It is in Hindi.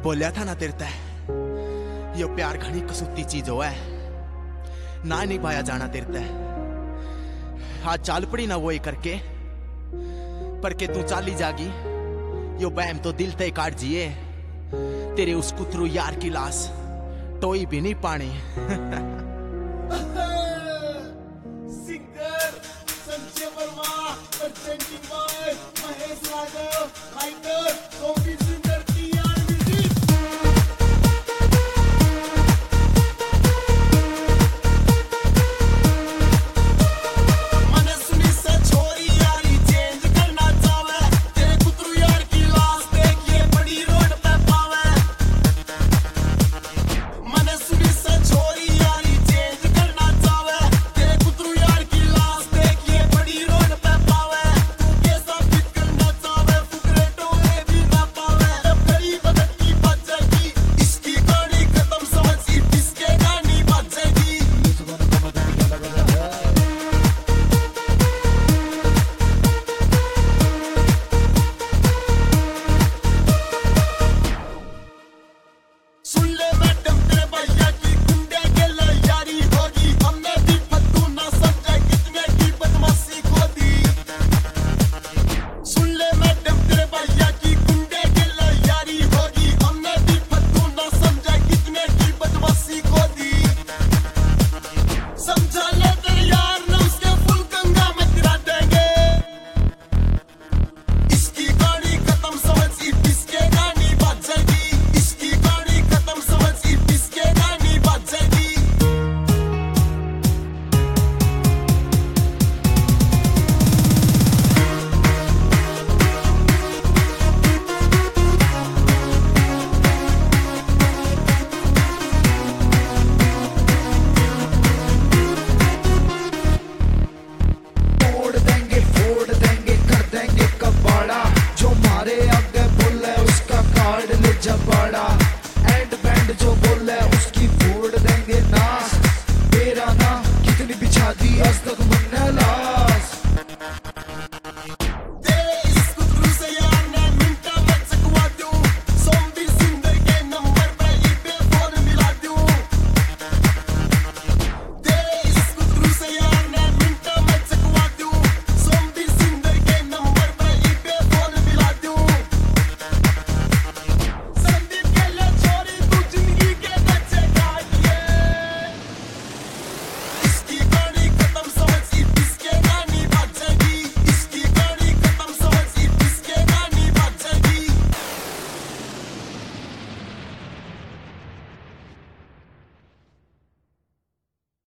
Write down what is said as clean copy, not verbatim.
बोलिया था ना तेरे ते, यो प्यार घनी कसूती चीज हो है, ना नहीं पाया जाना तेरे ते। आज चाल पड़ी ना वही करके, पर के तू चाली जागी, यो बहम तो दिल ते काट जिए। तेरे उस कुतरू यार की लाश टोई भी नहीं पानी। Singer Sanjay Verma, presenting by Mahesh Raghav, writer Govind